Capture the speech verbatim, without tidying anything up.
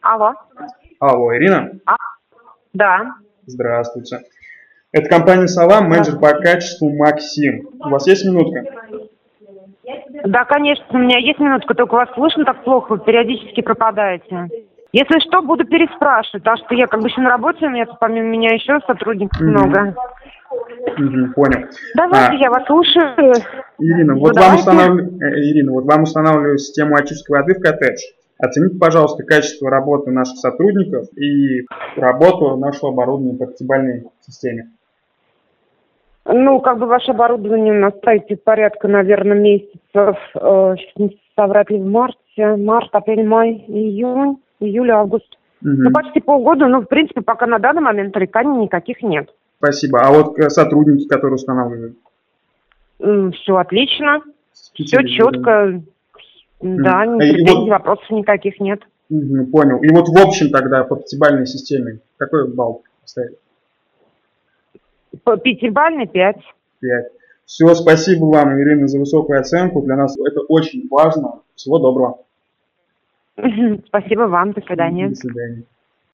Алло. Алло, Ирина? А, да. Здравствуйте. Это компания «Сова», менеджер по качеству Максим. У вас есть минутка? Да, конечно, у меня есть минутка, только вас слышно так плохо, вы периодически пропадаете. Если что, буду переспрашивать, потому что я как бы еще на работе, у меня тут помимо меня еще сотрудников Угу. много. Угу, понял. Давайте, а, я вас слушаю. Ирина, Ну, вот вам давайте. устанавливаю, Ирина, вот вам устанавливаю систему очистки воды в коттедж. Оцените, пожалуйста, качество работы наших сотрудников и работу нашего оборудования по пятибалльной системе. Ну, как бы ваше оборудование у нас стоит порядка, наверное, месяцев, э, сейчас не соврать ли, в марте, март, апрель, май, июнь, июль, август. Угу. Ну, почти полгода, ну, в принципе, пока на данный момент нареканий никаких нет. Спасибо. А вот сотрудники, которые устанавливают? Все отлично, все четко, да, угу. претензий, вот... вопросов никаких нет. Угу, понял. И вот в общем тогда по пятибалльной системе какой балл поставить? По пятибалльной пять. пять. Все, спасибо вам, Ирина, за высокую оценку. Для нас это очень важно. Всего доброго. Спасибо вам. До свидания. До свидания.